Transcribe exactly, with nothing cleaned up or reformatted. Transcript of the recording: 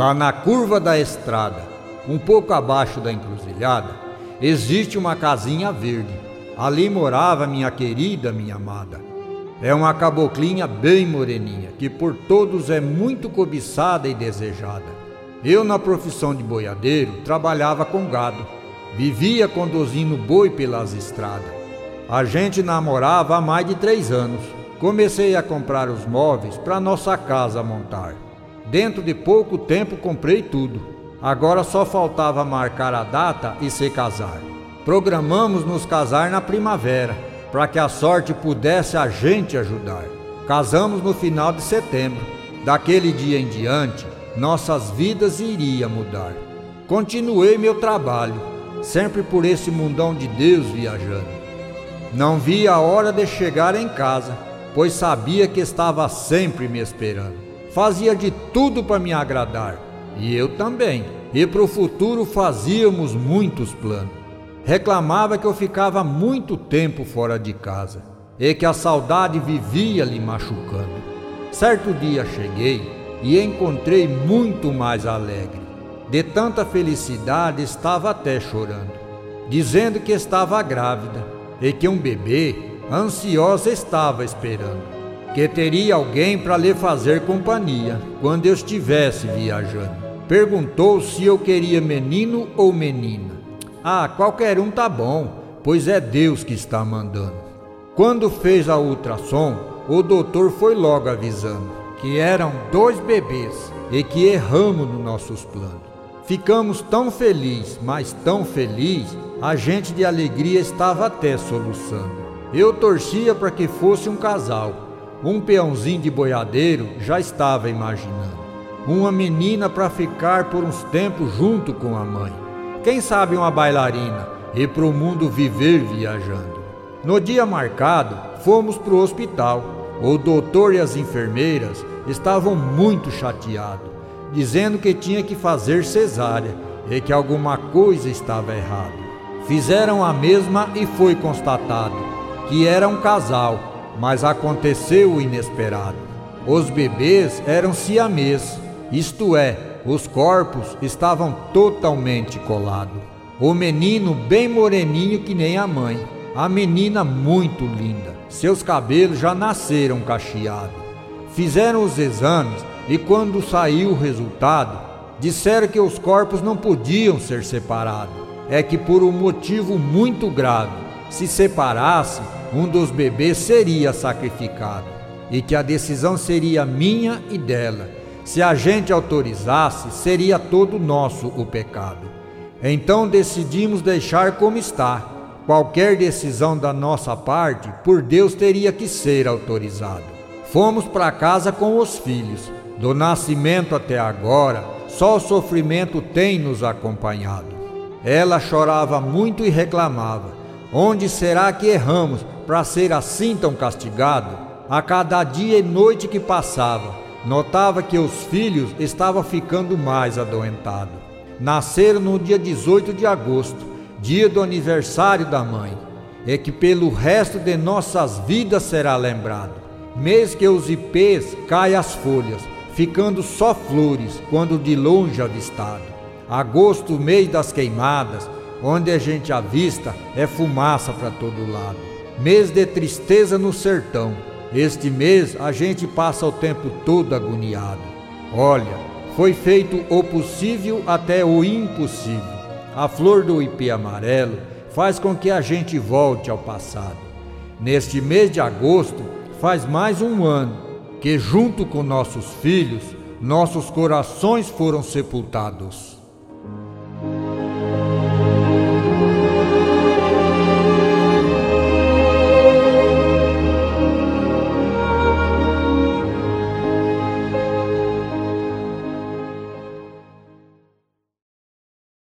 Lá na curva da estrada, um pouco abaixo da encruzilhada, existe uma casinha verde. Ali morava minha querida, minha amada. É uma caboclinha bem moreninha, que por todos é muito cobiçada e desejada. Eu, na profissão de boiadeiro, trabalhava com gado. Vivia conduzindo boi pelas estradas. A gente namorava há mais de três anos. Comecei a comprar os móveis para nossa casa montar. Dentro de pouco tempo comprei tudo. Agora só faltava marcar a data e se casar. Programamos nos casar na primavera, para que a sorte pudesse a gente ajudar. Casamos no final de setembro. Daquele dia em diante, nossas vidas iriam mudar. Continuei meu trabalho, sempre por esse mundão de Deus viajando. Não via a hora de chegar em casa, pois sabia que estava sempre me esperando. Fazia de tudo para me agradar, e eu também, e para o futuro fazíamos muitos planos. Reclamava que eu ficava muito tempo fora de casa, e que a saudade vivia lhe machucando. Certo dia cheguei e encontrei muito mais alegre. De tanta felicidade estava até chorando, dizendo que estava grávida, e que um bebê ansiosa estava esperando, que teria alguém para lhe fazer companhia quando eu estivesse viajando. Perguntou se eu queria menino ou menina. Ah, qualquer um tá bom, pois é Deus que está mandando. Quando fez a ultrassom, o doutor foi logo avisando que eram dois bebês e que erramos nos nossos planos. Ficamos tão felizes, mas tão felizes, a gente de alegria estava até soluçando. Eu torcia para que fosse um casal. Um peãozinho de boiadeiro já estava imaginando. Uma menina para ficar por uns tempos junto com a mãe. Quem sabe uma bailarina e pro mundo viver viajando. No dia marcado, fomos pro hospital. O doutor e as enfermeiras estavam muito chateados, dizendo que tinha que fazer cesárea e que alguma coisa estava errada. Fizeram a mesma e foi constatado que era um casal, mas aconteceu o inesperado. Os bebês eram siamês, isto é, os corpos estavam totalmente colados. O menino bem moreninho que nem a mãe, a menina muito linda. Seus cabelos já nasceram cacheados. Fizeram os exames e quando saiu o resultado, disseram que os corpos não podiam ser separados. É que por um motivo muito grave, se separasse, um dos bebês seria sacrificado e que a decisão seria minha e dela. Se a gente autorizasse, seria todo nosso o pecado. Então decidimos deixar como está. Qualquer decisão da nossa parte, por Deus teria que ser autorizado. Fomos para casa com os filhos. Do nascimento até agora, só o sofrimento tem nos acompanhado. Ela chorava muito e reclamava. Onde será que erramos para ser assim tão castigado? A cada dia e noite que passava, notava que os filhos estavam ficando mais adoentados. Nasceram no dia dezoito de agosto, dia do aniversário da mãe, e que pelo resto de nossas vidas será lembrado. Mês que os ipês caem as folhas, ficando só flores quando de longe avistado. Agosto, mês das queimadas, onde a gente avista é fumaça para todo lado. Mês de tristeza no sertão. Este mês a gente passa o tempo todo agoniado. Olha, foi feito o possível até o impossível. A flor do ipê amarelo faz com que a gente volte ao passado. Neste mês de agosto faz mais um ano que junto com nossos filhos, nossos corações foram sepultados.